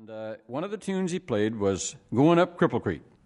One of the tunes he played was Going Up Cripple Creek.